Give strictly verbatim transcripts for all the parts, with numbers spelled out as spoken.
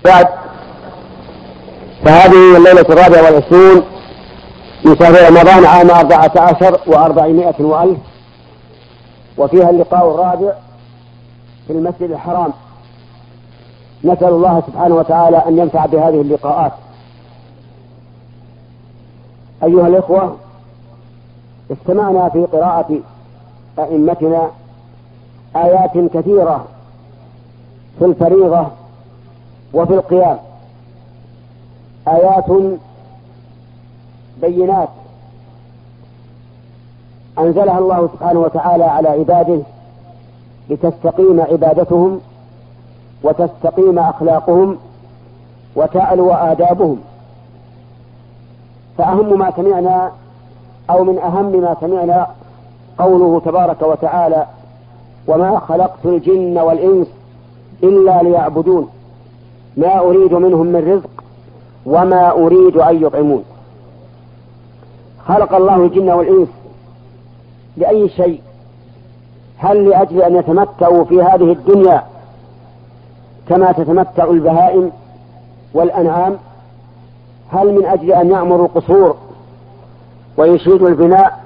بعد، فهذه الليلة الرابعة والعشرون من شهر رمضان عام أربعة عشر وأربعمائة وألف، وفيها اللقاء الرابع في المسجد الحرام. نسأل الله سبحانه وتعالى أن ينفع بهذه اللقاءات. أيها الإخوة، استمعنا في قراءة أئمتنا آيات كثيرة في الفريضة وفي القيام، آيات بينات أنزلها الله سبحانه وتعالى على عباده لتستقيم عبادتهم وتستقيم أخلاقهم وتعلو آدابهم. فأهم ما سمعنا أو من أهم ما سمعنا قوله تبارك وتعالى: وما خلقت الجن والإنس إلا ليعبدون ما أريد منهم من رزق وما أريد أن يطعمون. خلق الله الجن والإنس لأي شيء؟ هل لأجل أن يتمتعوا في هذه الدنيا كما تتمتع البهائم والأنعام؟ هل من أجل أن يعمروا القصور ويشيدوا البناء؟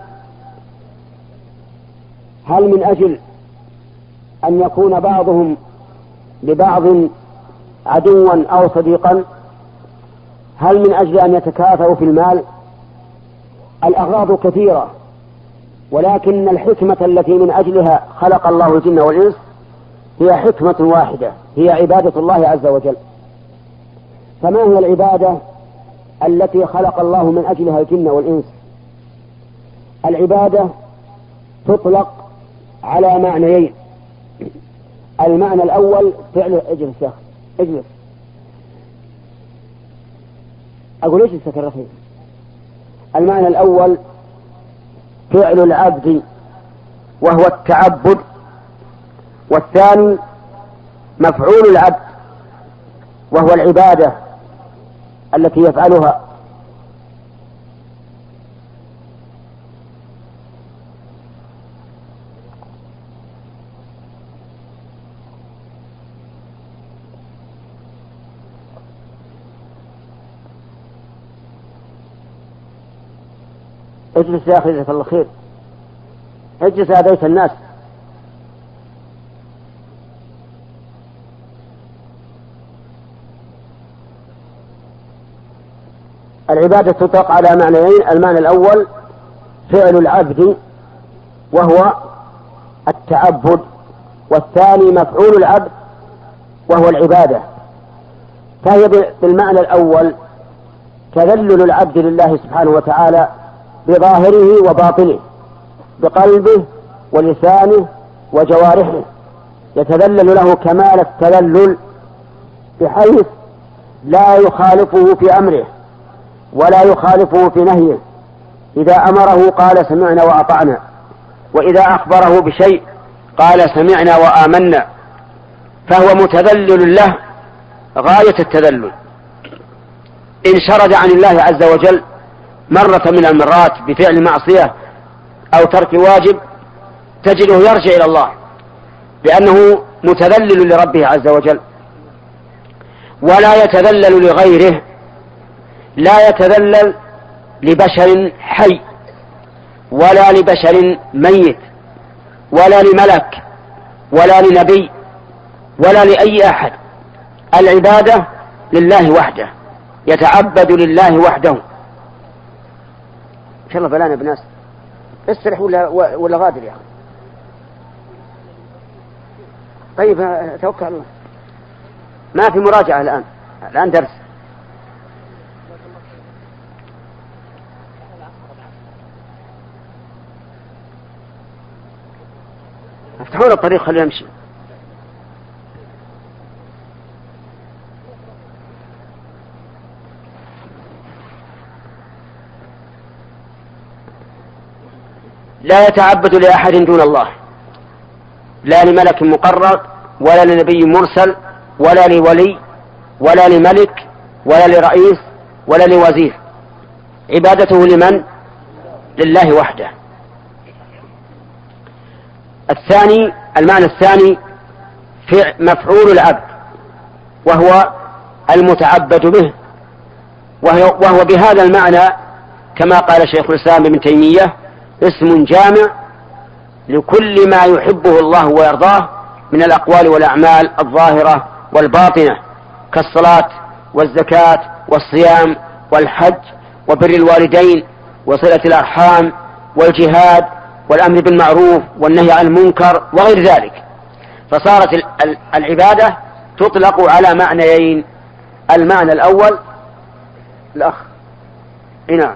هل من أجل أن يكون بعضهم لبعض عدوا أو صديقا؟ هل من أجل أن يتكافئوا في المال؟ الأغراض كثيرة، ولكن الحكمة التي من أجلها خلق الله الجن والإنس هي حكمة واحدة، هي عبادة الله عز وجل. فما هي العبادة التي خلق الله من أجلها الجن والإنس؟ العبادة تطلق على معنيين. المعنى الأول فعل اجلس يا أخي اجلس أقول اجلس يا رفيق. المعنى الأول فعل العبد وهو التعبد، والثاني مفعول العبد وهو العبادة التي يفعلها. اجلس يا أخي جزاك الله خير، اجلس يا بيت الناس. العبادة تطلق على معنيين. المعنى الأول فعل العبد وهو التعبد، والثاني مفعول العبد وهو العبادة. فهي بالمعنى الأول تذلل العبد لله سبحانه وتعالى بظاهره وباطنه، بقلبه ولسانه وجوارحه، يتذلل له كمال التذلل بحيث لا يخالفه في أمره ولا يخالفه في نهيه. إذا أمره قال سمعنا وأطعنا، وإذا أخبره بشيء قال سمعنا وآمنا، فهو متذلل له غاية التذلل. إن شرد عن الله عز وجل مرة من المرات بفعل معصية أو ترك واجب تجده يرجع إلى الله لأنه متذلل لربه عز وجل، ولا يتذلل لغيره، لا يتذلل لبشر حي ولا لبشر ميت ولا لملك ولا لنبي ولا لأي أحد. العبادة لله وحده، يتعبد لله وحده. إن شاء الله بلانا بناس استرح ولا, ولا غادر يا أخي. طيب توكل الله، ما في مراجعة الآن، الآن درس. افتحوا له الطريق خليه يمشي. لا يتعبد لأحد دون الله، لا لملك مقرب ولا لنبي مرسل ولا لولي ولا لملك ولا لرئيس ولا لوزير. عبادته لمن؟ لله وحده. الثاني، المعنى الثاني مفعول العبد وهو المتعبد به، وهو بهذا المعنى كما قال شيخ الإسلام ابن تيمية اسم جامع لكل ما يحبه الله ويرضاه من الأقوال والأعمال الظاهرة والباطنة كالصلاة والزكاة والصيام والحج وبر الوالدين وصلة الأرحام والجهاد والأمر بالمعروف والنهي عن المنكر وغير ذلك. فصارت العبادة تطلق على معنيين: المعنى الأول الأخ نعم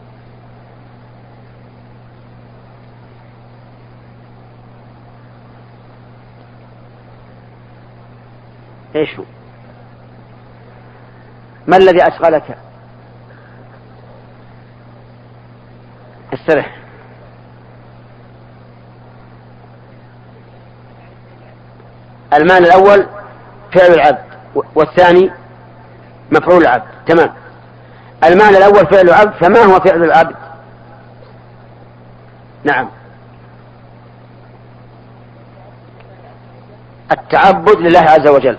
ايش هو؟ ما الذي أشغلك؟ استرح. المعنى الأول فعل العبد والثاني مفعول العبد. تمام. المعنى الأول فعل العبد، فما هو فعل العبد؟ نعم التعبد لله عز وجل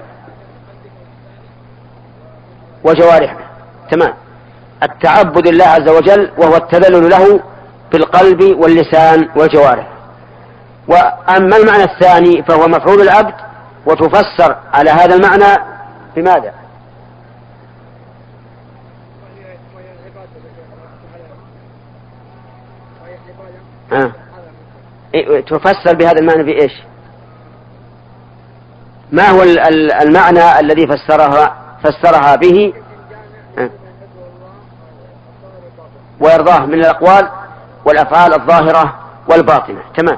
وجوارحه. تمام. التعبد لله عز وجل وهو التذلل له بالقلب واللسان والجوارح. وأما المعنى الثاني فهو مفعول العبد، وتفسر على هذا المعنى بماذا؟ آه. تفسر بهذا المعنى بإيش؟ ما هو المعنى الذي فسرها فسرها به آه. ويرضاه من الأقوال والأفعال الظاهرة والباطنة. تمام.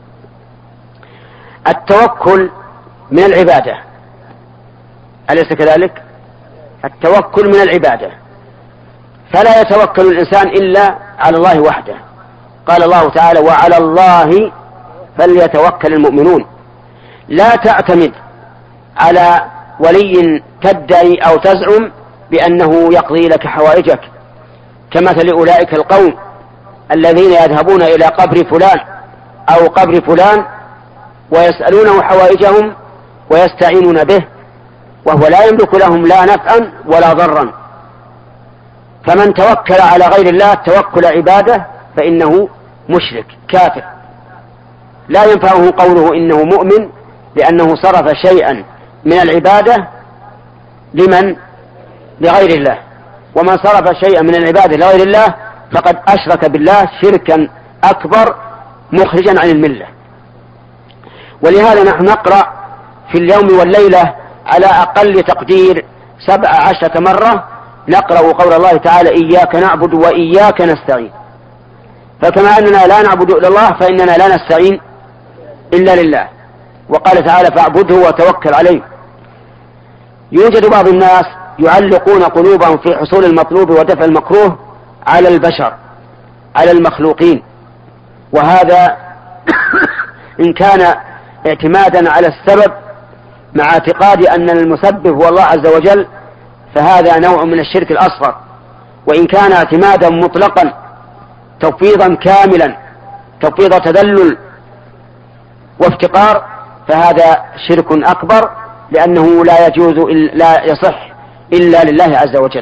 التوكل من العبادة، أليس كذلك؟ التوكل من العبادة، فلا يتوكل الإنسان إلا على الله وحده. قال الله تعالى: وعلى الله فليتوكل المؤمنون. لا تعتمد على ولي تدعي أو تزعم بأنه يقضي لك حوائجك، كمثل أولئك القوم الذين يذهبون إلى قبر فلان أو قبر فلان ويسألونه حوائجهم ويستعينون به، وهو لا يملك لهم لا نفعا ولا ضرا. فمن توكل على غير الله توكل عبادة فإنه مشرك كافر، لا ينفعه قوله إنه مؤمن، لأنه صرف شيئا من العبادة لمن؟ لغير الله. ومن صرف شيئا من العبادة لغير الله فقد أشرك بالله شركا أكبر مخرجا عن الملة. ولهذا نحن نقرأ في اليوم والليلة على أقل تقدير سبع عشرة مرة نقرأ قول الله تعالى: إياك نعبد وإياك نستعين. فكما أننا لا نعبد إلا الله فإننا لا نستعين إلا لله. وقال تعالى: فاعبده وتوكل عليه. يوجد بعض الناس يعلقون قلوبهم في حصول المطلوب ودفع المكروه على البشر، على المخلوقين، وهذا إن كان اعتمادا على السبب مع اعتقاد أن المسبب هو الله عز وجل فهذا نوع من الشرك الأصغر. وإن كان اعتمادا مطلقا تفويضا كاملا، تفويض تذلل وافتقار، فهذا شرك أكبر، لأنه لا يجوز لا يصح إلا لله عز وجل.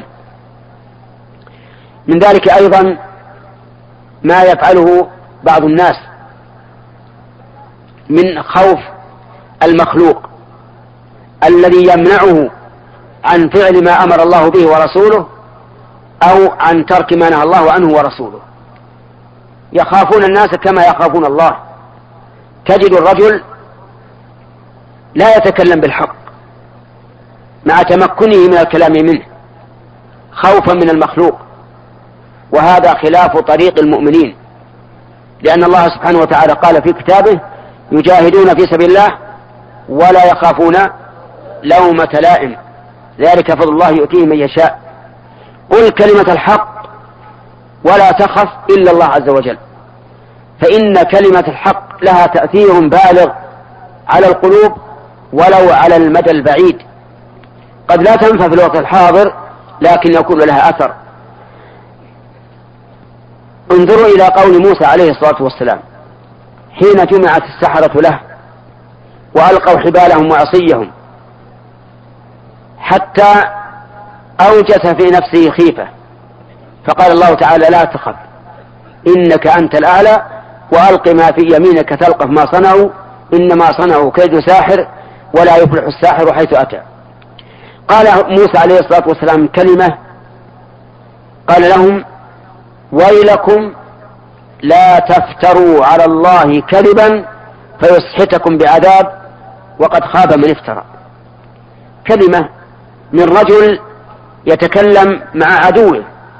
من ذلك أيضا ما يفعله بعض الناس من خوف المخلوق الذي يمنعه عن فعل ما أمر الله به ورسوله أو عن ترك ما نهى الله عنه ورسوله. يخافون الناس كما يخافون الله. تجد الرجل لا يتكلم بالحق مع تمكنه من الكلام منه خوفا من المخلوق، وهذا خلاف طريق المؤمنين، لأن الله سبحانه وتعالى قال في كتابه: يجاهدون في سبيل الله ولا يخافون لومة لائم، ذلك فضل الله يؤتيه من يشاء. قل كلمة الحق ولا تخف إلا الله عز وجل، فإن كلمة الحق لها تأثير بالغ على القلوب ولو على المدى البعيد. قد لا تنفع في الوقت الحاضر لكن يكون لها أثر. انظروا إلى قول موسى عليه الصلاة والسلام حين جمعت السحرة له وألقوا حبالهم وعصيهم حتى أوجس في نفسه خيفة، فقال الله تعالى لا تخف إنك أنت الأعلى وألق ما في يمينك تلقف ما صنعوا إنما صنعوا كيد ساحر ولا يفلح الساحر حيث أتى. قال موسى عليه الصلاة والسلام كلمة، قال لهم ويلكم لا تفتروا على الله كذبا فيسحتكم بعذاب وقد خاب من افترى. كلمة من رجل يتكلم مع عدوه،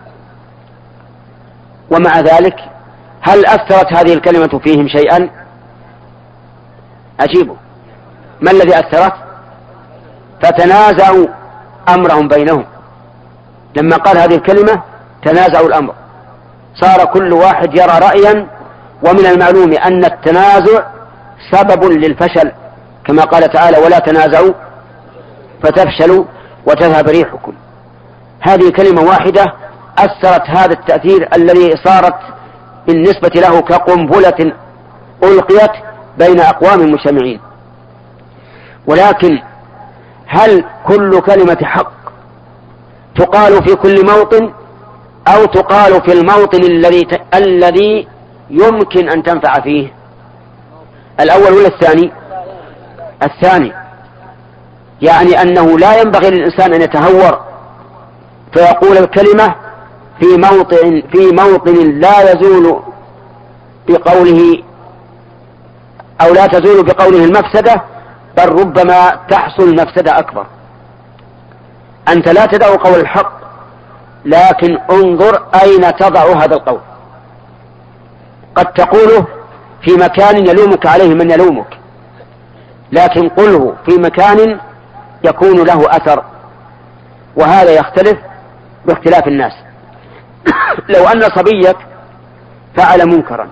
ومع ذلك هل أثرت هذه الكلمة فيهم شيئا؟ أجيبوا، ما الذي أثرت؟ فتنازعوا أمرهم بينهم. لما قال هذه الكلمة تنازعوا الأمر، صار كل واحد يرى رأيا، ومن المعلوم أن التنازع سبب للفشل، كما قال تعالى ولا تنازعوا فتفشلوا وتذهب ريحكم. هذه كلمة واحدة أثرت هذا التأثير الذي صارت بالنسبة له كقنبلة ألقيت بين أقوام مجتمعين. ولكن هل كل كلمة حق تقال في كل موطن أو تقال في الموطن الذي الذي يمكن أن تنفع فيه؟ الأول ولا الثاني؟ الثاني، يعني أنه لا ينبغي للإنسان أن يتهور فيقول الكلمة في موطن في موطن لا يزول بقوله أو لا تزول بقوله المفسدة، بل ربما تحصل مفسدة أكبر. أنت لا تدع قول الحق، لكن انظر أين تضع هذا القول. قد تقوله في مكان يلومك عليه من يلومك، لكن قله في مكان يكون له أثر، وهذا يختلف باختلاف الناس. لو أن صبيك فعل منكرا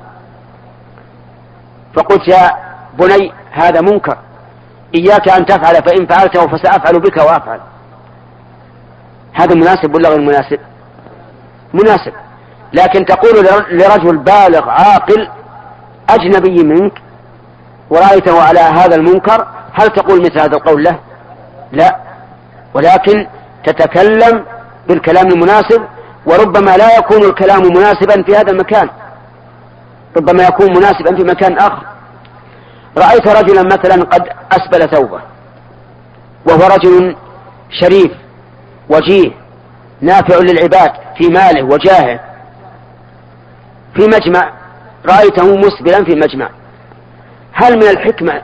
فقلت يا بني هذا منكر إياك أن تفعل فإن فعلته فسأفعل بك وأفعل، هذا مناسب ولا غير مناسب؟ مناسب. لكن تقول لرجل بالغ عاقل أجنبي منك ورأيته على هذا المنكر، هل تقول مثل هذا القول له؟ لا، ولكن تتكلم بالكلام المناسب، وربما لا يكون الكلام مناسبا في هذا المكان، ربما يكون مناسبا في مكان آخر. رأيت رجلا مثلا قد أسبل ثوبه وهو رجل شريف وجيه نافع للعباد في ماله وجاهه في مجمع، رأيته مسبلا في مجمع، هل من الحكمة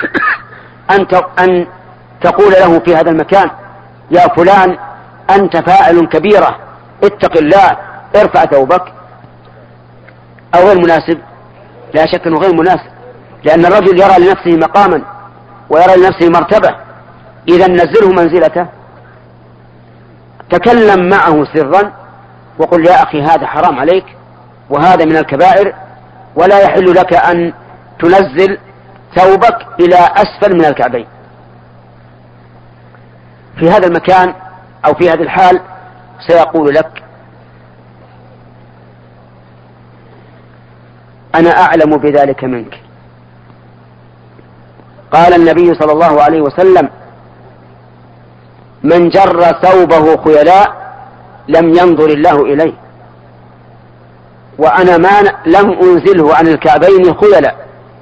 أن تقول له في هذا المكان يا فلان أنت فاعل كبيرة اتق الله ارفع ثوبك؟ أو غير مناسب؟ لا شك أنه غير مناسب، لأن الرجل يرى لنفسه مقاما ويرى لنفسه مرتبة، إذا نزله منزلته، تكلم معه سرا وقل يا أخي هذا حرام عليك وهذا من الكبائر ولا يحل لك أن تنزل ثوبك إلى أسفل من الكعبين. في هذا المكان أو في هذه الحال سيقول لك أنا أعلم بذلك منك. قال النبي صلى الله عليه وسلم من جر ثوبه خيلاء لم ينظر الله إليه، وأنا ما لم أنزله عن الكعبين خيلاء،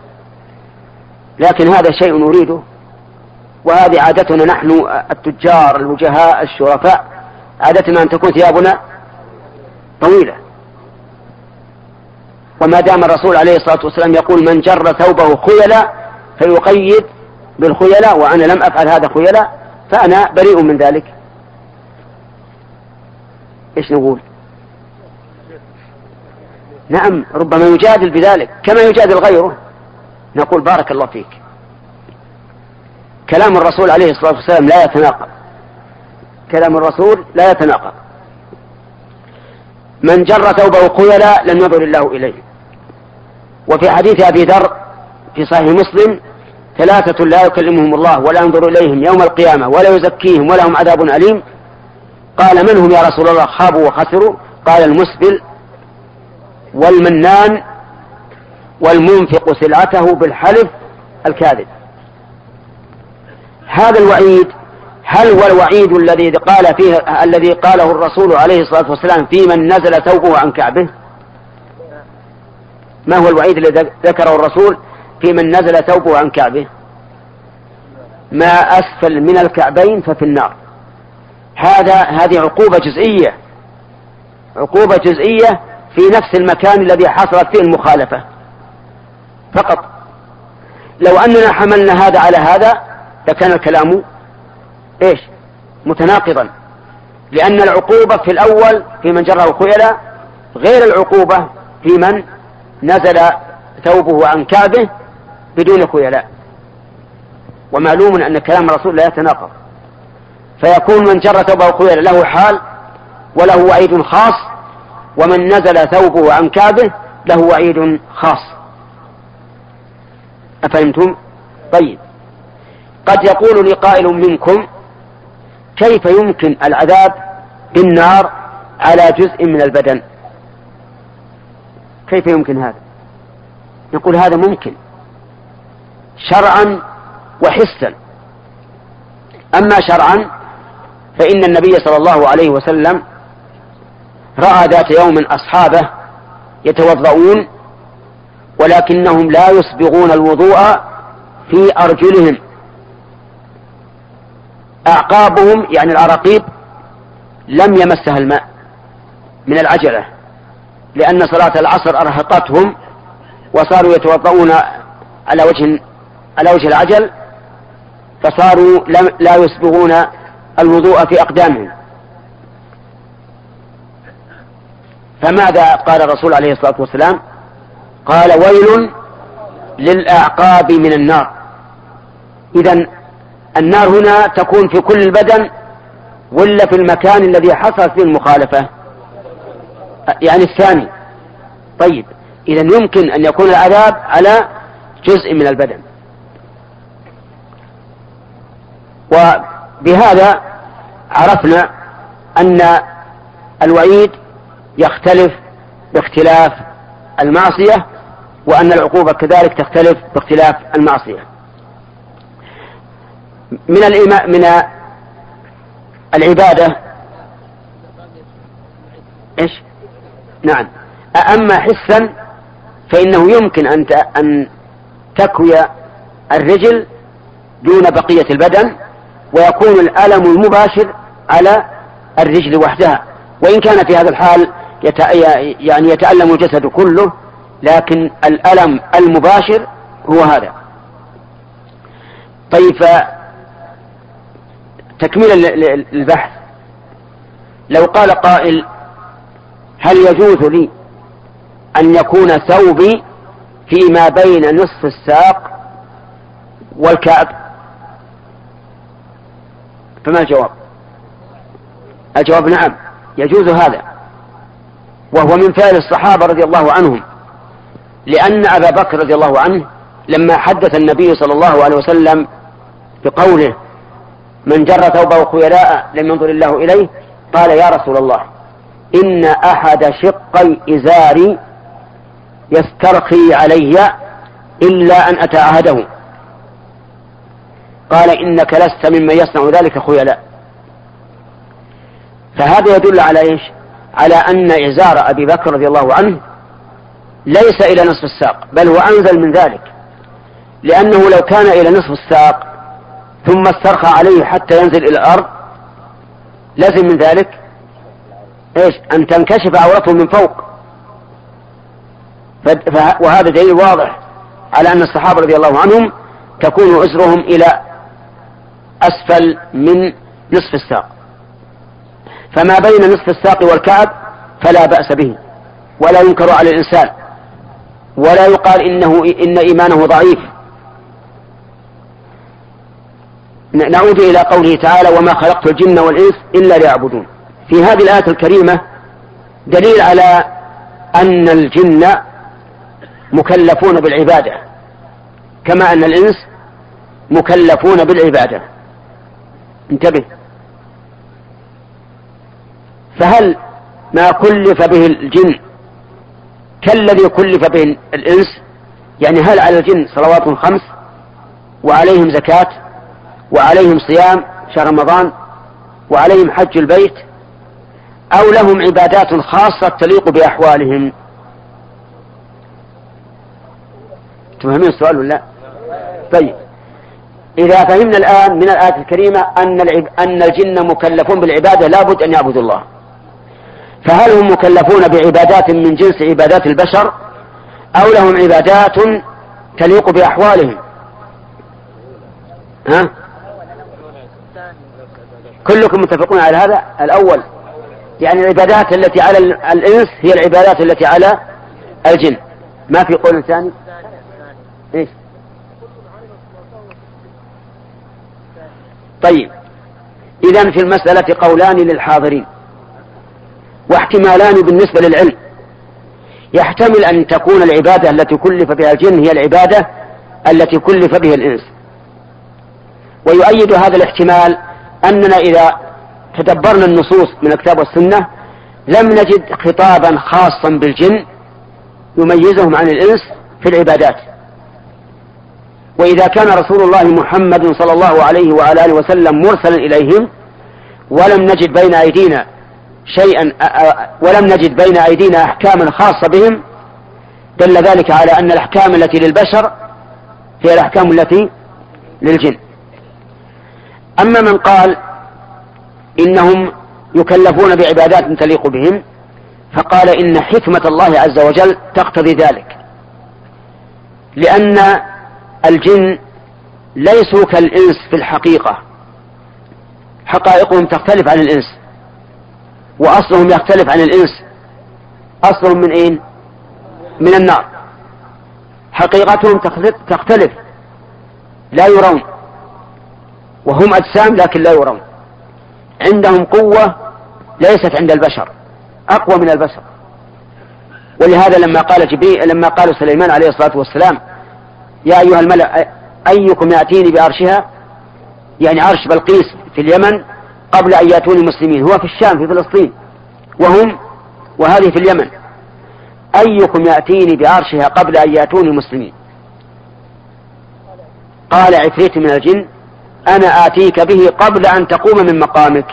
لكن هذا شيء نريده، وهذه عادتنا نحن التجار الوجهاء الشرفاء، عادتنا أن تكون ثيابنا طويلة. وما دام الرسول عليه الصلاة والسلام يقول من جر ثوبه خيلاء فيقيد بالخيلاء، وأنا لم أفعل هذا خيلاء فأنا بريء من ذلك. إيش نقول؟ نعم، ربما يجادل بذلك كما يجادل غيره، نقول بارك الله فيك. كلام الرسول عليه الصلاة والسلام لا يتناقض، كلام الرسول لا يتناقض. من جر ثوبه خيلاء لم ينظر الله إليه. وفي حديث أبي ذر في صحيح مسلم ثلاثة لا يكلمهم الله ولا ينظر إليهم يوم القيامة ولا يزكيهم ولهم عذاب أليم. قال من هم يا رسول الله؟ خابوا وخسروا. قال المسبل والمنان والمنفق سلعته بالحلف الكاذب. هذا الوعيد هل هو الوعيد الذي قال فيه الذي قاله الرسول عليه الصلاة والسلام في من نزل ثوبه عن كعبه؟ ما هو الوعيد الذي ذكره الرسول في من نزل ثوبه عن كعبه؟ ما أسفل من الكعبين ففي النار. هذا هذه عقوبة جزئية، عقوبة جزئية في نفس المكان الذي حصلت فيه المخالفة فقط. لو أننا حملنا هذا على هذا لكان الكلام إيش؟ متناقضا، لأن العقوبة في الأول في من جره الخيلاء غير العقوبة في من نزل ثوبه عن كعبه بدون خيلاء، ومعلوم أن كلام الرسول لا يتناقض، فيكون من جر ثوبه خيلاء له حال وله وعيد خاص، ومن نزل ثوبه عن كعبه له وعيد خاص. أفهمتم؟ طيب، قد يقول لي قائل منكم كيف يمكن العذاب بالنار على جزء من البدن؟ كيف يمكن هذا؟ نقول هذا ممكن شرعا وحسا. أما شرعا فإن النبي صلى الله عليه وسلم رأى ذات يوم أصحابه يتوضؤون ولكنهم لا يسبغون الوضوء في أرجلهم، أعقابهم يعني العراقيب لم يمسها الماء من العجلة، لأن صلاة العصر أرهقتهم وصاروا يتوضؤون على وجه على وجه العجل، فصاروا لا يسبغون الوضوء في أقدامهم. فماذا قال الرسول عليه الصلاة والسلام؟ قال ويل للأعقاب من النار. إذن النار هنا تكون في كل البدن ولا في المكان الذي حصل فيه المخالفة؟ يعني الثاني. طيب، إذن يمكن أن يكون العذاب على جزء من البدن. وبهذا عرفنا أن الوعيد يختلف باختلاف المعصية، وأن العقوبة كذلك تختلف باختلاف المعصية. من الإيمان من العبادة إيش؟ نعم. أما حسا فإنه يمكن أن أن تكوي الرجل دون بقية البدن، ويكون الألم المباشر على الرجل وحدها، وإن كان في هذا الحال يعني يتألم الجسد كله، لكن الألم المباشر هو هذا. طيب، تكميل البحث، لو قال قائل هل يجوز لي أن يكون ثوبي فيما بين نصف الساق والكعب؟ فما الجواب؟ الجواب نعم، يجوز هذا، وهو من فعل الصحابة رضي الله عنهم، لأن أبا بكر رضي الله عنه لما حدث النبي صلى الله عليه وسلم بقوله من جر ثوبه خيلاء لم ينظر الله إليه، قال يا رسول الله إن أحد شقي إزاري يسترخي علي إلا أن أتعهده، قال إنك لست ممن يصنع ذلك خيلاء. فهذا يدل على إيش؟ على أن إزار أبي بكر رضي الله عنه ليس إلى نصف الساق، بل هو أنزل من ذلك، لأنه لو كان إلى نصف الساق ثم استرخى عليه حتى ينزل إلى الأرض لازم من ذلك إيش؟ أن تنكشف عورته من فوق. وهذا دليل واضح على أن الصحابة رضي الله عنهم تكون أزرهم إلى أسفل من نصف الساق، فما بين نصف الساق والكعب فلا بأس به ولا ينكر على الإنسان، ولا يقال إنه إن إيمانه ضعيف. نعود إلى قوله تعالى وما خلقت الجن والإنس إلا ليعبدون. في هذه الآية الكريمة دليل على أن الجن مكلفون بالعبادة كما أن الإنس مكلفون بالعبادة. انتبه، فهل ما كلف به الجن كالذي كلف به الإنس؟ يعني هل على الجن صلوات خمس وعليهم زكاة وعليهم صيام شهر رمضان وعليهم حج البيت، أو لهم عبادات خاصة تليق بأحوالهم؟ تفهمين السؤال ولا لا؟ طيب، إذا فهمنا الآن من الآية الكريمة أن أن الجن مكلفون بالعبادة لا بد أن يعبدوا الله، فهل هم مكلفون بعبادات من جنس عبادات البشر أو لهم عبادات تليق بأحوالهم؟ ها؟ كلكم متفقون على هذا الأول، يعني العبادات التي على الإنس هي العبادات التي على الجن، ما في قول ثاني؟ إيش؟ طيب، إذن في المسألة قولان للحاضرين واحتمالان بالنسبة للعلم. يحتمل أن تكون العبادة التي كلف بها الجن هي العبادة التي كلف بها الإنس، ويؤيد هذا الاحتمال أننا إذا تدبرنا النصوص من الكتاب والسنة لم نجد خطابا خاصا بالجن يميزهم عن الإنس في العبادات. وإذا كان رسول الله محمد صلى الله عليه وعلى آله وسلم مرسلا إليهم ولم نجد بين أيدينا شيئا ولم نجد بين أيدينا أحكاما خاصة بهم، دل ذلك على أن الأحكام التي للبشر هي الأحكام التي للجن. أما من قال إنهم يكلفون بعبادات تليق بهم، فقال إن حكمة الله عز وجل تقتضي ذلك، لأن الجن ليسوا كالإنس في الحقيقة، حقائقهم تختلف عن الإنس، وأصلهم يختلف عن الإنس. أصلهم من أين؟ من النار. حقيقتهم تختلف، لا يرون، وهم أجسام لكن لا يرون. عندهم قوة ليست عند البشر، أقوى من البشر. ولهذا لما قال جبريل لما قال سليمان عليه الصلاة والسلام يا أيها الملأ أيكم يأتيني بعرشها، يعني عرش بلقيس في اليمن، قبل أن يأتوني مسلمين. هو في الشام في فلسطين وهم وهذه في اليمن. أيكم يأتيني بعرشها قبل أن يأتوني مسلمين؟ قال عفريت من الجن أنا آتيك به قبل أن تقوم من مقامك.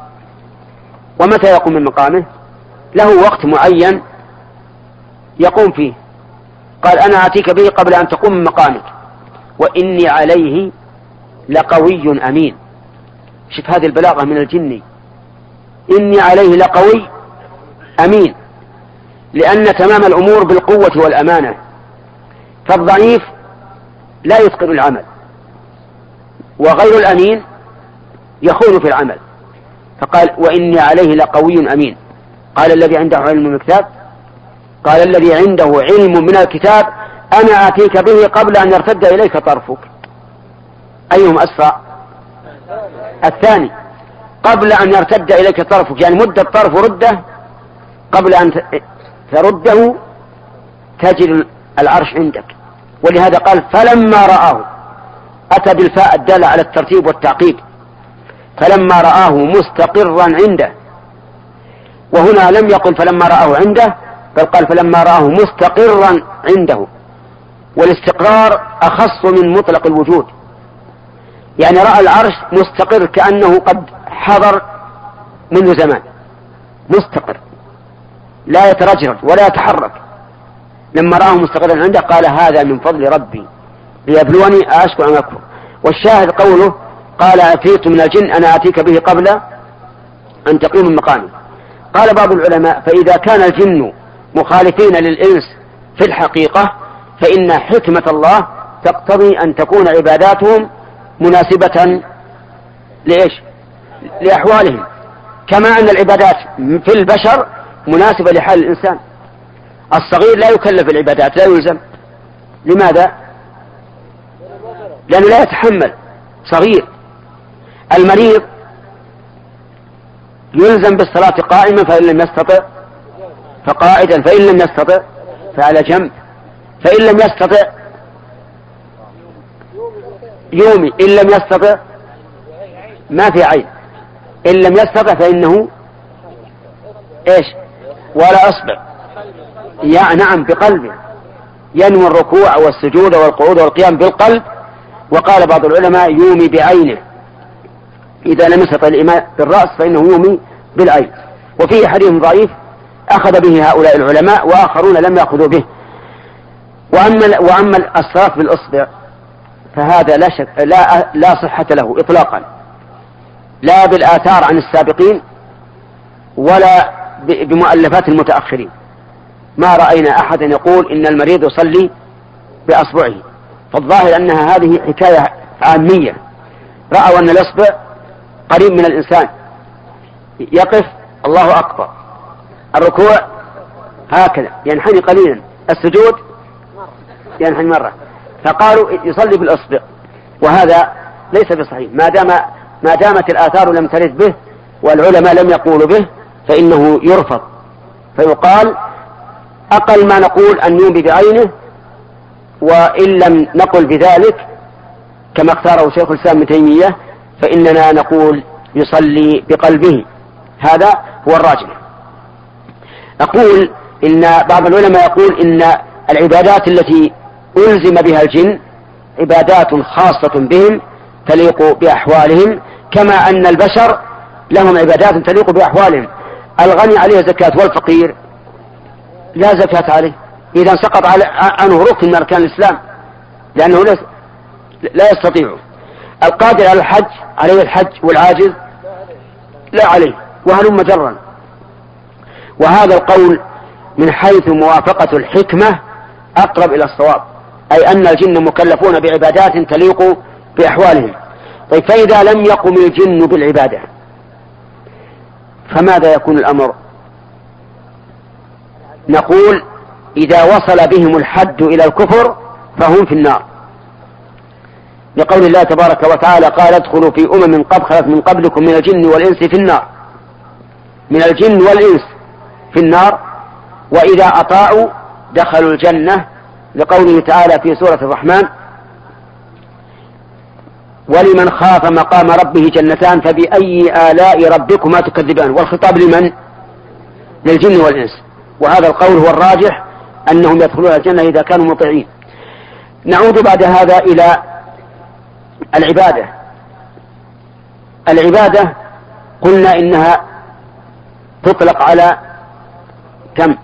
ومتى يقوم من مقامه؟ له وقت معين يقوم فيه. قال أنا آتيك به قبل أن تقوم من مقامك وإني عليه لقوي أمين. شوف هذه البلاغة من الجن، إني عليه لقوي أمين، لأن تمام الأمور بالقوة والأمانة، فالضعيف لا يتقن العمل، وغير الأمين يخون في العمل. فقال وإني عليه لقوي أمين. قال الذي عنده علم من الكتاب قال الذي عنده علم من الكتاب أنا آتيك به قبل أن يرتد إليك طرفك. أيهم أسرع؟ الثاني، قبل أن يرتد إليك طرفك، يعني مد الطرف رده، قبل أن ترده تجد العرش عندك. ولهذا قال فلما رآه، أتى بالفاء الدالة على الترتيب والتعقيب، فلما رآه مستقرا عنده. وهنا لم يقل فلما رآه عنده، بل قال فلما رآه مستقرا عنده، والاستقرار أخص من مطلق الوجود. يعني رأى العرش مستقر كأنه قد حضر منذ زمان، مستقر لا يترجرج ولا يتحرك. لما رآه مستقرا عنده قال هذا من فضل ربي ليبلوني أشكر أم أكفر. والشاهد قوله قال أتيت من الجن أنا أتيك به قبل أن تقوم من مقامه. قال بعض العلماء فإذا كان الجن مخالفين للإنس في الحقيقة فإن حكمة الله تقتضي أن تكون عباداتهم مناسبة لإيش؟ لأحوالهم، كما أن العبادات في البشر مناسبة لحال الإنسان. الصغير لا يكلف العبادات، لا يلزم. لماذا؟ لأنه لا يتحمل، صغير. المريض يلزم بالصلاة قائما فإن لم يستطع فقائدا، فإن لم يستطع فعلى جنب، فإن لم يستطع يومي، إن لم يستطع ما في عين، إن لم يستطع فإنه إيش؟ ولا أصبع. يا نعم بقلبه، ينوي الركوع والسجود والقعود والقيام بالقلب. وقال بعض العلماء يومي بعينه، إذا لم يستطع الإيماء بالرأس فإنه يومي بالعين. وفيه حديث ضعيف أخذ به هؤلاء العلماء وآخرون لم يأخذوا به. وأما وأما الصلاة بالإصبع فهذا لا شك لا لا صحة له إطلاقا، لا بالآثار عن السابقين ولا بمؤلفات المتأخرين. ما رأينا أحدا يقول إن المريض يصلي بأصبعه، فالظاهر أنها هذه حكاية عامية. رأوا أن الإصبع قريب من الإنسان، يقف الله أكبر، الركوع هكذا ينحني قليلا، السجود ينحني مرة، فقالوا يصلي بالإصبع، وهذا ليس بصحيح. ما دام ما دامت الآثار لم ترد به والعلماء لم يقولوا به فإنه يرفض، فيقال أقل ما نقول أن يومي بعينه، وإن لم نقل بذلك كما اختاره شيخ الإسلام ابن تيمية فإننا نقول يصلي بقلبه، هذا هو الراجح. أقول إن بعض العلماء يقول إن العبادات التي ألزم بها الجن عبادات خاصة بهم تليق بأحوالهم، كما أن البشر لهم عبادات تليق بأحوالهم. الغني عليه زكاة والفقير لا زكاة عليه، إذا سقط عنه ركن من أركان الإسلام لأنه لا يستطيعه. القادر على الحج عليه الحج، والعاجز لا عليه، وهلم جرا. وهذا القول من حيث موافقة الحكمة أقرب إلى الصواب، أي أن الجن مكلفون بعبادات تليق بأحوالهم. طيب فإذا لم يقم الجن بالعبادة فماذا يكون الأمر؟ نقول إذا وصل بهم الحد إلى الكفر فهم في النار، لقول الله تبارك وتعالى قال ادخلوا في أمم قد خلت من قبلكم من الجن والإنس في النار، من الجن والإنس في النار، وإذا أطاعوا دخلوا الجنة، لقوله تعالى في سورة الرحمن ولمن خاف مقام ربه جنتان فبأي آلاء ربكما تكذبان. والخطاب لمن؟ للجن والإنس، وهذا القول هو الراجح أنهم يدخلون الجنة إذا كانوا مطيعين. نعود بعد هذا إلى العبادة. العبادة قلنا إنها تطلق على كم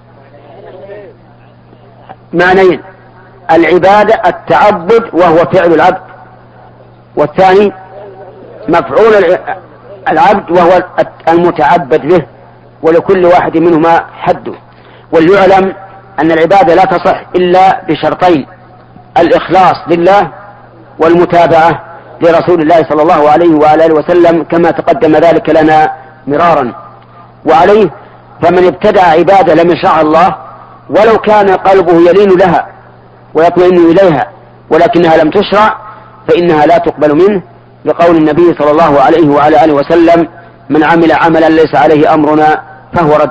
معنيين: العبادة التعبد وهو فعل العبد، والثاني مفعول العبد وهو المتعبد به، ولكل واحد منهما حده. وليعلم أن العبادة لا تصح إلا بشرطين: الإخلاص لله والمتابعة لرسول الله صلى الله عليه وآله وسلم، كما تقدم ذلك لنا مرارا. وعليه فمن ابتدع عبادة لم يشرع الله ولو كان قلبه يلين لها ويطمئن إليها ولكنها لم تشرع فإنها لا تقبل منه، لقول النبي صلى الله عليه وعلى آله وسلم: من عمل عملا ليس عليه أمرنا فهو رد.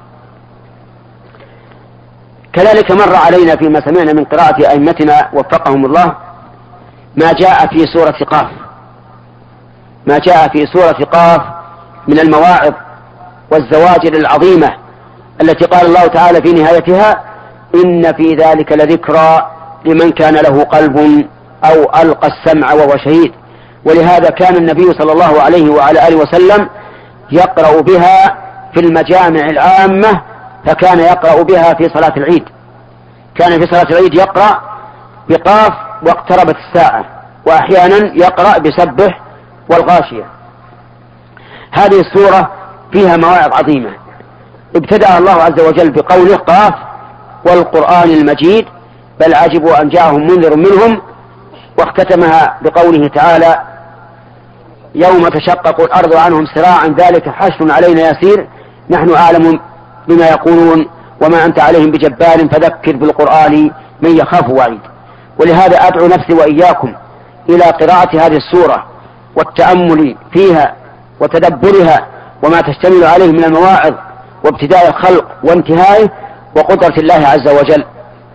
كذلك مر علينا فيما سمعنا من قراءة أئمتنا وفقهم الله ما جاء في سورة قاف، ما جاء في سورة قاف من المواعظ والزواجر العظيمة التي قال الله تعالى في نهايتها: إن في ذلك لذكرى لمن كان له قلب أو ألقى السمع وهو شهيد. ولهذا كان النبي صلى الله عليه وعلى آله وسلم يقرأ بها في المجامع العامة، فكان يقرأ بها في صلاة العيد، كان في صلاة العيد يقرأ بقاف واقتربت الساعة، وأحيانا يقرأ بسبح والغاشية. هذه السورة فيها مواعظ عظيمة ابتدأ الله عز وجل بقوله: قاف والقرآن المجيد بل عجبوا أن جاءهم منذر منهم، واختتمها بقوله تعالى: يوم تشقق الأرض عنهم سراعا ذلك حشر علينا يسير نحن أعلم بما يقولون وما أنت عليهم بجبار فذكر بالقرآن من يخاف وعيد. ولهذا أدعو نفسي وإياكم إلى قراءة هذه السورة والتأمل فيها وتدبرها وما تشتمل عليه من المواعظ وابتداء الخلق وانتهائه وقدرة الله عز وجل.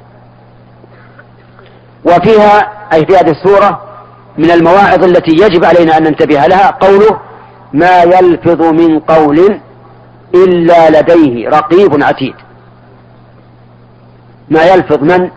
وفيها أي في هذه السورة من المواعظ التي يجب علينا أن ننتبه لها قوله: ما يلفظ من قول إلا لديه رقيب عتيد. ما يلفظ من؟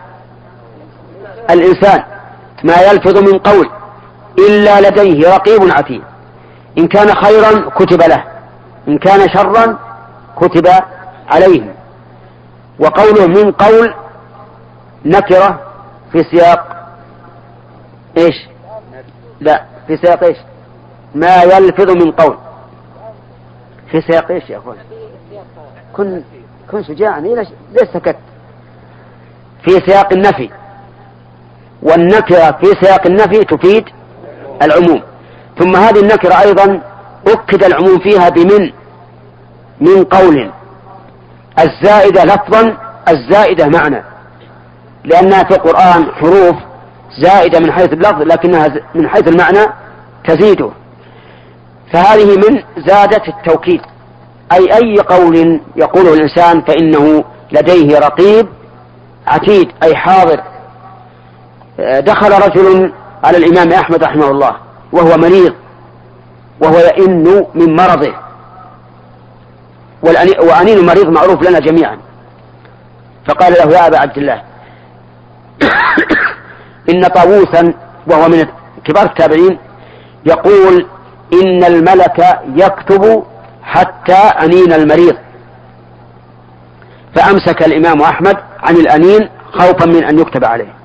الإنسان. ما يلفظ من قول إلا لديه رقيب عتيد، إن كان خيرا كتب له، إن كان شرا كتب عليهم. وقوله من قول نكرة في سياق إيش؟ لا، في سياق إيش؟ ما يلفظ من قول. في سياق إيش يا أخوان؟ كن كن شجاعا، ليش سكت؟ في سياق النفي، والنكرة في سياق النفي تفيد العموم. ثم هذه النكرة أيضا أكد العموم فيها بمن، من قول، الزائدة لفظا الزائدة معنى، لأنها في القرآن حروف زائدة من حيث اللفظ لكنها من حيث المعنى تزيده، فهذه من زادة التوكيد، أي أي قول يقوله الإنسان فإنه لديه رقيب عتيد، أي حاضر. دخل رجل على الإمام أحمد رحمه الله وهو مريض، وهو يئن من مرضه، وأنين المريض معروف لنا جميعا، فقال له يا أبا عبد الله إن طاووسا وهو من كبار التابعين يقول إن الملك يكتب حتى أنين المريض. فأمسك الإمام أحمد عن الأنين خوفا من أن يكتب عليه،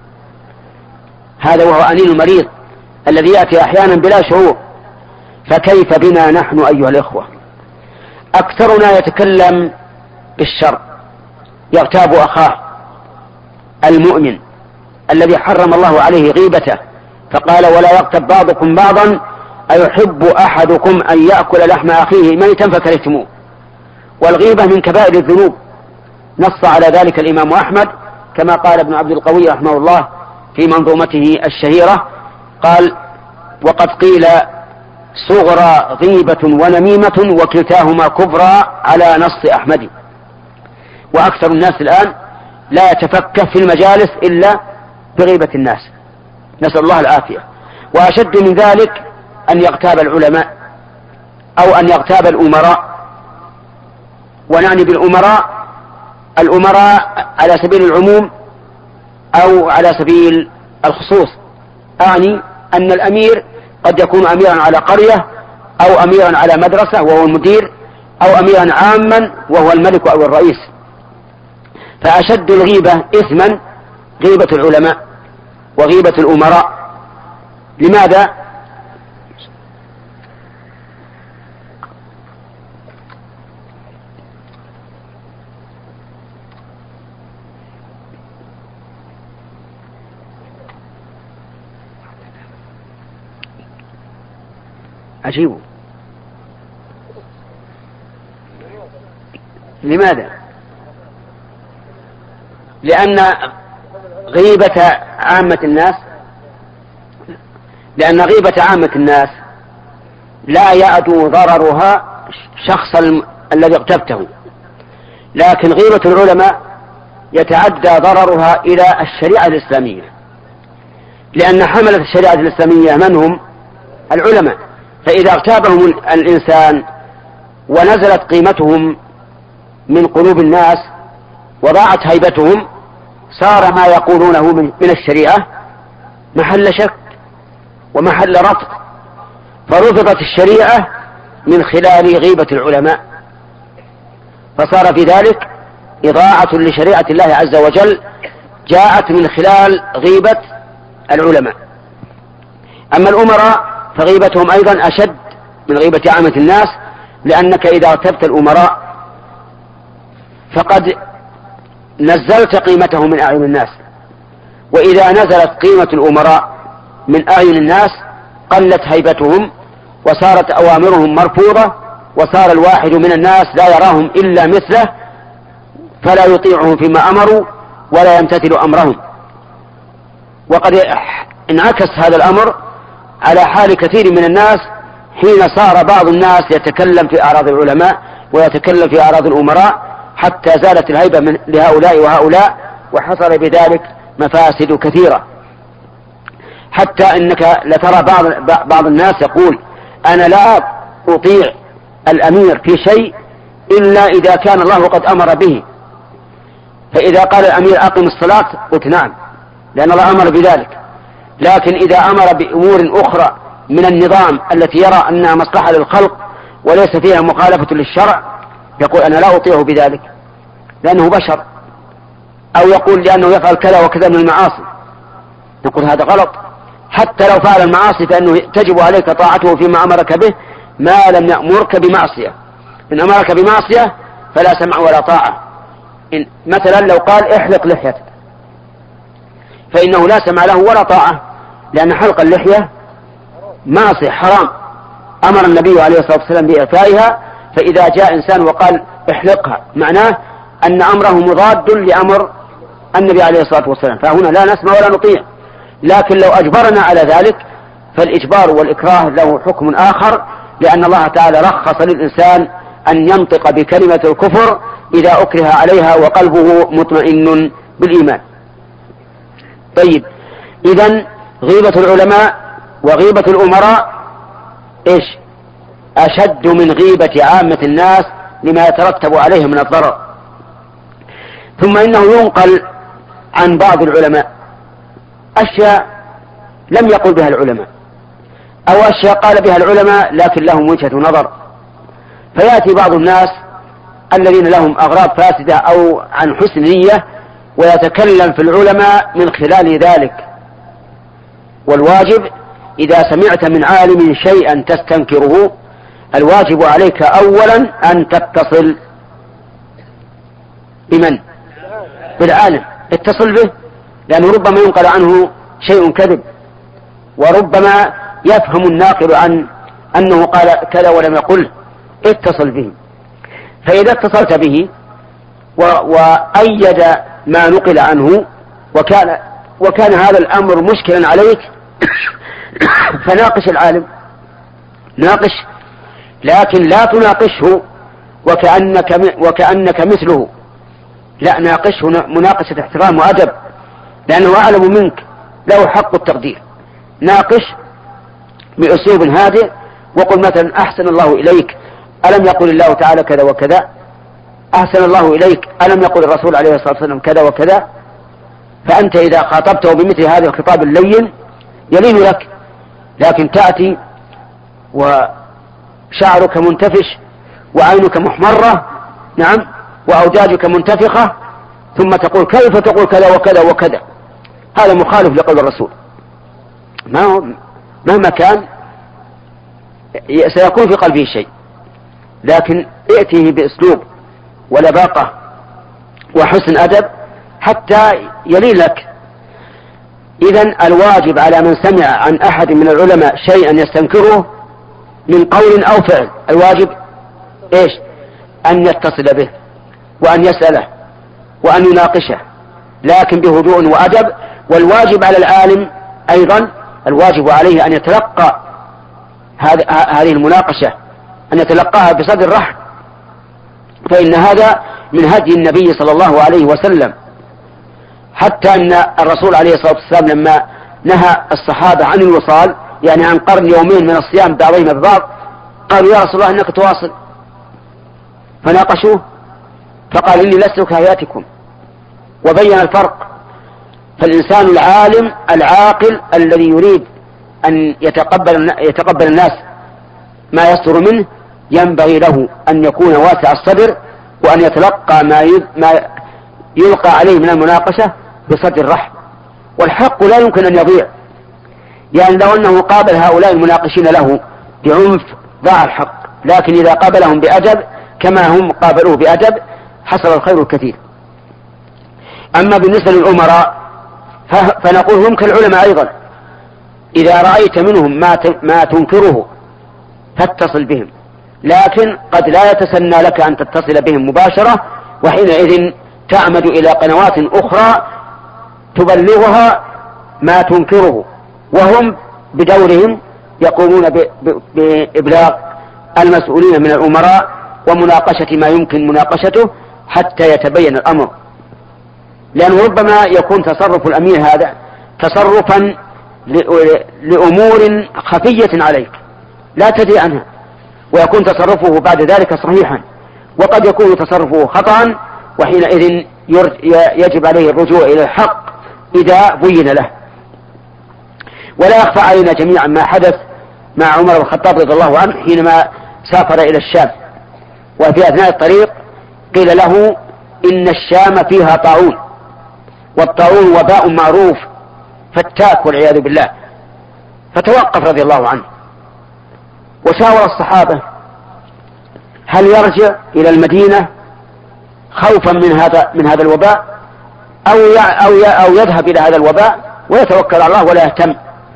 هذا وهو أنين المريض الذي يأتي أحيانا بلا شعور. فكيف بنا نحن أيها الإخوة؟ أكثرنا يتكلم بالشر، يغتاب أخاه المؤمن الذي حرم الله عليه غيبته، فقال ولا يغتب بعضكم بعضا أيحب أحدكم أن يأكل لحم أخيه ميتا فكرهتموه. والغيبة من كبائر الذنوب، نص على ذلك الإمام أحمد كما قال ابن عبد القوي رحمه الله في منظومته الشهيرة، قال وقد قيل صغرى غيبة ونميمة وكلتاهما كبرى على نص أحمد. وأكثر الناس الآن لا يتفكه في المجالس إلا بغيبة الناس، نسأل الله العافية. وأشد من ذلك أن يغتاب العلماء أو أن يغتاب الأمراء. ونعني بالأمراء الأمراء على سبيل العموم أو على سبيل الخصوص، أعني أن الأمير قد يكون أميرا على قرية أو أميرا على مدرسة وهو المدير، أو أميرا عاما وهو الملك أو الرئيس. فأشد الغيبة إثما غيبة العلماء وغيبة الأمراء. لماذا؟ عجيب. لماذا؟ لأن غيبة عامة الناس لأن غيبة عامة الناس لا يعدو ضررها شخص الذي اغتبته، لكن غيبة العلماء يتعدى ضررها إلى الشريعة الإسلامية، لأن حملة الشريعة الإسلامية من هم؟ العلماء. فإذا اغتابهم الإنسان ونزلت قيمتهم من قلوب الناس وضاعت هيبتهم، صار ما يقولونه من الشريعة محل شك ومحل رفض، فرفضت الشريعة من خلال غيبة العلماء، فصار في ذلك إضاعة لشريعة الله عز وجل جاءت من خلال غيبة العلماء. أما الأمراء فغيبتهم أيضا أشد من غيبة عامة الناس، لأنك إذا اغتبت الأمراء فقد نزلت قيمتهم من أعين الناس، وإذا نزلت قيمة الأمراء من أعين الناس قلت هيبتهم وصارت أوامرهم مرفوضة، وصار الواحد من الناس لا يراهم إلا مثله فلا يطيعهم فيما أمروا ولا يمتثل أمرهم. وقد انعكس هذا الأمر على حال كثير من الناس حين صار بعض الناس يتكلم في أعراض العلماء ويتكلم في أعراض الأمراء حتى زالت الهيبة من لهؤلاء وهؤلاء، وحصل بذلك مفاسد كثيرة، حتى إنك لترى بعض, بعض الناس يقول أنا لا أطيع الأمير في شيء إلا إذا كان الله قد أمر به، فإذا قال الأمير أقم الصلاة قلت نعم لأن الله أمر بذلك، لكن إذا أمر بأمور أخرى من النظام التي يرى أنها مصلحة للخلق وليس فيها مخالفة للشرع يقول أنا لا أطيعه بذلك لأنه بشر، أو يقول لأنه يفعل كذا وكذا من المعاصي، نقول هذا غلط. حتى لو فعل المعاصي فإنه تجب عليك طاعته فيما أمرك به ما لم يأمرك بمعصية. إن أمرك بمعصية فلا سمع ولا طاعة. إن مثلا لو قال احلق لحيتك فإنه لا سمع له ولا طاعة، لأن حلق اللحية معصية حرام أمر النبي عليه الصلاة والسلام بإعفائها. فإذا جاء إنسان وقال احلقها معناه أن أمره مضاد لأمر النبي عليه الصلاة والسلام، فهنا لا نسمع ولا نطيع. لكن لو أجبرنا على ذلك فالإجبار والإكراه له حكم آخر، لأن الله تعالى رخص للإنسان أن ينطق بكلمة الكفر إذا أكره عليها وقلبه مطمئن بالإيمان. طيب، إذن غيبة العلماء وغيبة الأمراء إيش؟ أشد من غيبة عامة الناس لما يترتب عليه من الضرر. ثم إنه ينقل عن بعض العلماء أشياء لم يقل بها العلماء، أو أشياء قال بها العلماء لكن لهم وجهة نظر، فيأتي بعض الناس الذين لهم أغراض فاسدة أو عن حسن نية ويتكلم في العلماء من خلال ذلك. والواجب إذا سمعت من عالم شيئا تستنكره الواجب عليك أولا أن تتصل بمن؟ بالعالم، اتصل به، لأنه ربما ينقل عنه شيء كذب، وربما يفهم الناقل عن أنه قال كذا ولم يقل، اتصل به. فإذا اتصلت به وأيد ما نقل عنه وكان, وكان هذا الأمر مشكلا عليك فناقش العالم، ناقش، لكن لا تناقشه وكأنك, وكأنك مثله، لا، ناقشه مناقشة احترام وأدب، لأنه أعلم منك، له حق التقدير. ناقش بأسلوب هادئ وقل مثلا أحسن الله إليك، ألم يقل الله تعالى كذا وكذا؟ أحسن الله إليك، ألم يقل الرسول عليه الصلاة والسلام كذا وكذا؟ فأنت إذا خاطبته بمثل هذا الخطاب اللين يلين لك، لكن تأتي وشعرك منتفش وعينك محمرة، نعم، وأوجاجك منتفخة، ثم تقول كيف تقول كذا وكذا وكذا؟ هذا مخالف لقول الرسول. ما هو مهما كان سيكون في قلبه شيء، لكن ائتيه بأسلوب ولباقة وحسن أدب حتى يلين لك. إذن الواجب على من سمع عن أحد من العلماء شيئا يستنكره من قول أو فعل، الواجب إيش؟ أن يتصل به وأن يسأله وأن يناقشه، لكن بهدوء وأدب. والواجب على العالم أيضا، الواجب عليه أن يتلقى هذه المناقشة، أن يتلقاها بصدر رحب، فإن هذا من هدي النبي صلى الله عليه وسلم. حتى أن الرسول عليه الصلاة والسلام لما نهى الصحابة عن الوصال، يعني عن قرن يومين من الصيام بعضهم ببعض، قالوا يا رسول الله إنك تواصل، فناقشوه فقال إني لست كهياتكم، وبين الفرق. فالإنسان العالم العاقل الذي يريد أن يتقبل, يتقبل الناس ما يصدر منه ينبغي له أن يكون واسع الصدر، وأن يتلقى ما يلقى عليه من المناقشة بصدر رحب. والحق لا يمكن أن يضيع، يعني لو أنه قابل هؤلاء المناقشين له بعنف ضاع الحق، لكن إذا قابلهم بأدب كما هم قابلوه بأدب حصل الخير الكثير. أما بالنسبة للأمراء فنقول هم كالعلماء أيضا، إذا رأيت منهم ما ما تنكره فاتصل بهم، لكن قد لا يتسنى لك أن تتصل بهم مباشرة، وحينئذ تعمد إلى قنوات أخرى تبلغها ما تنكره، وهم بدورهم يقومون بإبلاغ المسؤولين من الأمراء ومناقشة ما يمكن مناقشته حتى يتبين الأمر. لأنه ربما يكون تصرف الأمير هذا تصرفا لأمور خفية عليك لا تدري عنها، ويكون تصرفه بعد ذلك صحيحا، وقد يكون تصرفه خطأ، وحينئذ يجب عليه الرجوع إلى الحق إذا بين له. ولا يخفى علينا جميعا ما حدث مع عمر بن الخطاب رضي الله عنه حينما سافر إلى الشام، وفي أثناء الطريق قيل له إن الشام فيها طاعون، والطاعون وباء معروف فتاك والعياذ بالله، فتوقف رضي الله عنه وشاور الصحابة هل يرجع إلى المدينة خوفا من هذا من هذا الوباء أو أو أو يذهب إلى هذا الوباء ويتوكل على الله ولا يهتم.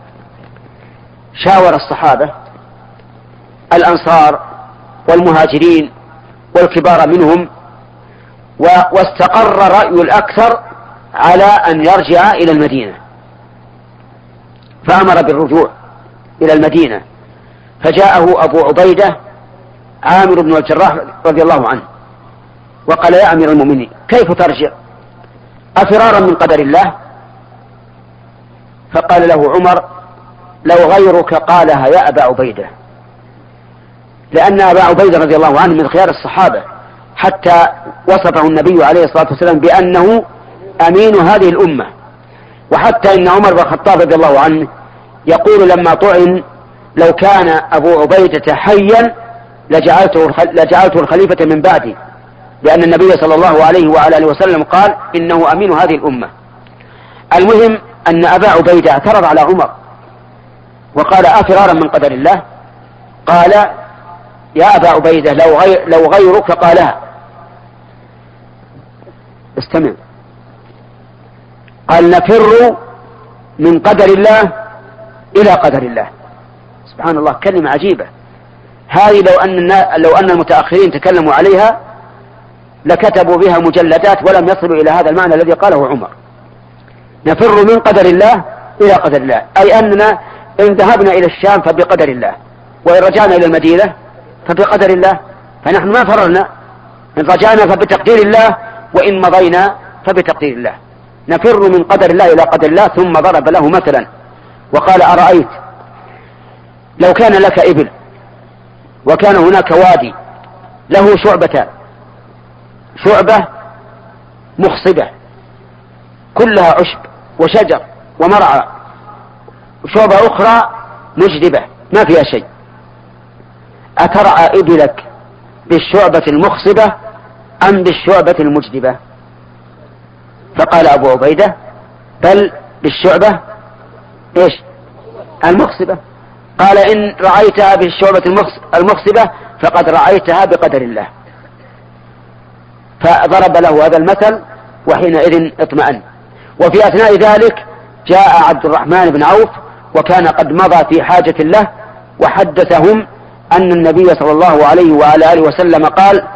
شاور الصحابة الأنصار والمهاجرين والكبار منهم، واستقر رأي الأكثر على أن يرجع إلى المدينة، فأمر بالرجوع إلى المدينة. فجاءه أبو عبيدة عامر بن الجراح رضي الله عنه وقال يا أمير المؤمنين كيف ترجع أفرارا من قدر الله؟ فقال له عمر لو غيرك قالها يا أبا عبيدة، لأن أبا عبيدة رضي الله عنه من خيار الصحابة، حتى وصفه النبي عليه الصلاة والسلام بأنه أمين هذه الأمة. وحتى إن عمر بن الخطاب رضي الله عنه يقول لما طعن لو كان أبو عبيدة حيا لجعلته لجعلته الخليفة من بعدي، لأن النبي صلى الله عليه وعلى آله وسلم قال إنه أمين هذه الأمة. المهم أن أبا عبيدة اعترض على عمر وقال أفرارا من قدر الله؟ قال يا أبا عبيدة لو, غير لو غيرك قالها. استمع، قال نفر من قدر الله إلى قدر الله. سبحان الله، كلمة عجيبة هذه. لو أن لو أن المتأخرين تكلموا عليها لكتبوا بها مجلدات ولم يصلوا إلى هذا المعنى الذي قاله عمر. نفر من قدر الله إلى قدر الله، أي أننا إن ذهبنا إلى الشام فبقدر الله، وإن رجعنا إلى المدينة فبقدر الله، فنحن ما فررنا، إن رجعنا فبتقدير الله، وإن مضينا فبتقدير الله. نفر من قدر الله إلى قدر الله. ثم ضرب له مثلا وقال أرأيت لو كان لك إبل وكان هناك وادي له شعبتان، شعبة مخصبة كلها عشب وشجر ومرعى، وشعبة أخرى مجدبة ما فيها شيء، أترعى إبلك بالشعبة المخصبة أم بالشعبة المجدبة؟ فقال أبو عبيدة بل بالشعبة إيش المخصبة. قال إن رأيتها بالشعبة المخصبة فقد رأيتها بقدر الله. فضرب له هذا المثل وحينئذ اطمأن. وفي أثناء ذلك جاء عبد الرحمن بن عوف وكان قد مضى في حاجة له، وحدثهم أن النبي صلى الله عليه وعلى آله وسلم قال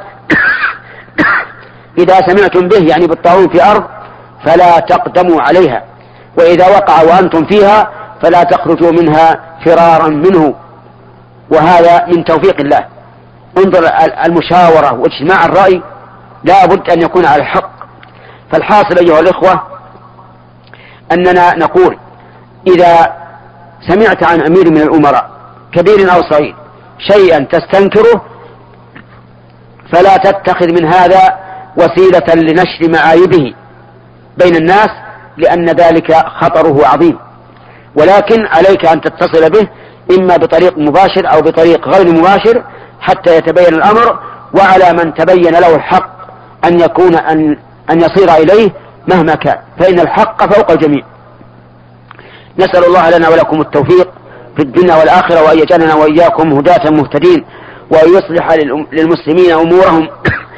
إذا سمعتم به يعني بالطاعون في أرض فلا تقدموا عليها، وإذا وقع وأنتم فيها فلا تخرجوا منها فرارا منه. وهذا من توفيق الله. انظر المشاورة واجتماع الرأي لا بد أن يكون على الحق. فالحاصل أيها الإخوة أننا نقول إذا سمعت عن أمير من الأمراء كبير أو صغير شيئا تستنكره فلا تتخذ من هذا وسيلة لنشر معايبه بين الناس، لأن ذلك خطره عظيم. ولكن عليك أن تتصل به إما بطريق مباشر أو بطريق غير مباشر حتى يتبين الأمر، وعلى من تبين له الحق أن يكون أن, أن يصير إليه مهما كان، فإن الحق فوق الجميع. نسأل الله لنا ولكم التوفيق في الدنيا والآخرة، وأن يجعلنا وإياكم هداة مهتدين، وأن يصلح للمسلمين أمورهم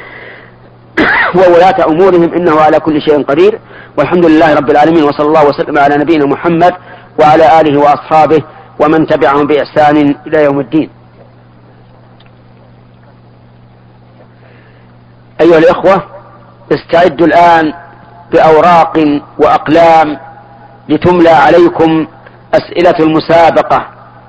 وولاة أمورهم، إنه على كل شيء قدير. والحمد لله رب العالمين، وصلى الله وسلم على نبينا محمد وعلى آله وأصحابه ومن تبعهم بإحسان إلى يوم الدين. أيها الإخوة، استعدوا الآن بأوراق وأقلام لتملى عليكم أسئلة المسابقة.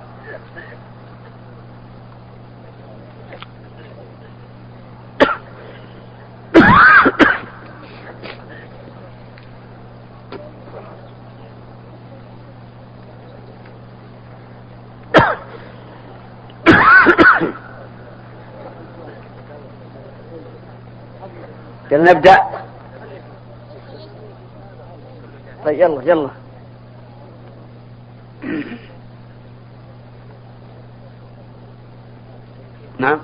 يلا نبدأ. طيب يلا يلا. نعم.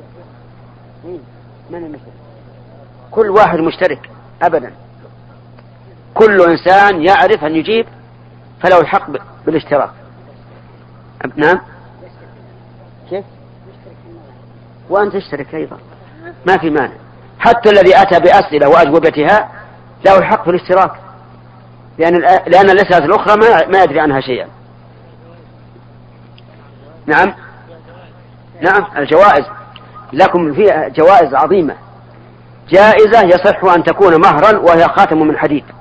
من المشترك؟ كل واحد مشترك أبدا، كل إنسان يعرف أن يجيب فله الحق بالاشتراك. نعم. كيف؟ وأنت تشترك أيضا ما في مانع، حتى الذي أتى بأسئلة وأجوبتها له الحق في الاشتراك، لأن لأن الأسئلة الأخرى ما ما يدري عنها شيئا. نعم. نعم الجوائز لكم فيها جوائز عظيمة. جائزة يصح أن تكون مهرا وهي خاتم من حديد،